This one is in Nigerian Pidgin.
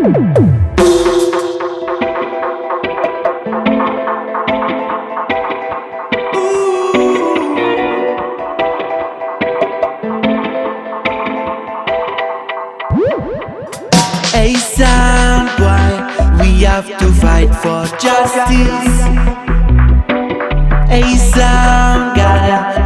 Hey sound boy, we have to fight for justice. Hey sound guy,